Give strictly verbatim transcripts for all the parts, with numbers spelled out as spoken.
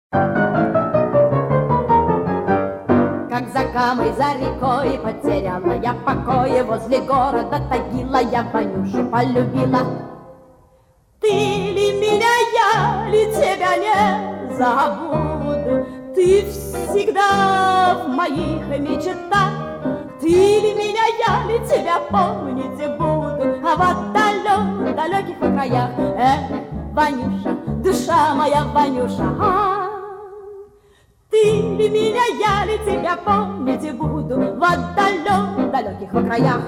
Как за Камой, за рекой потеряла я покой, возле города Тагила я Ванюшу полюбила. Ты ли меня, я ли тебя не забуду, ты всегда в моих мечтах. Ты ли меня, я ли тебя помнить буду, а в отдаленных далеких краях. Эх, Ванюша, душа моя, Ванюша, а, ты ли меня, я ли тебя помнить буду в отдаленных далеких краях.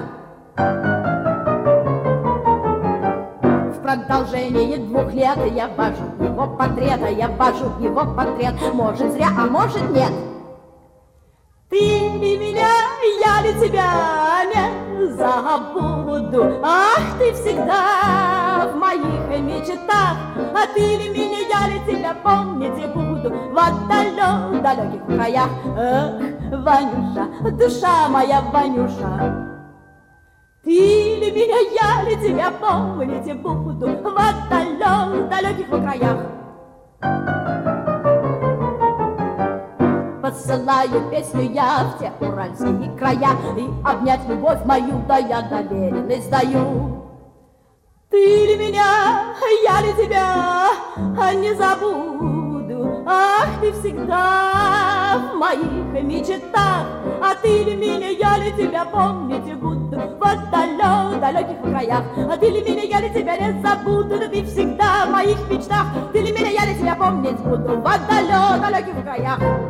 В продолжении двух лет я вожу его портрет, я вожу его портрет, может зря, а может нет. Ты ли меня, я ли тебя не забуду, ах, ты всегда в моих мечтах. А ты ли меня, я ли тебя помнить буду в отдаленных далеких краях. Эх, Ванюша, душа моя, Ванюша, ты ли меня, я ли тебя помнить буду в отдаленных далеких краях. Посылаю песню я в те уральские края, и обнять любовь мою, да я доверенность даю. Ты ли меня, я ли тебя не забуду, ах, ты всегда в моих мечтах. А ты ли меня, я ли тебя помнить буду в отдаленных далеких краях. А ты ли меня, я ли тебя не забуду, да ты всегда в моих мечтах. Ты ли меня, я ли тебя помнить буду в отдаленных далеких краях.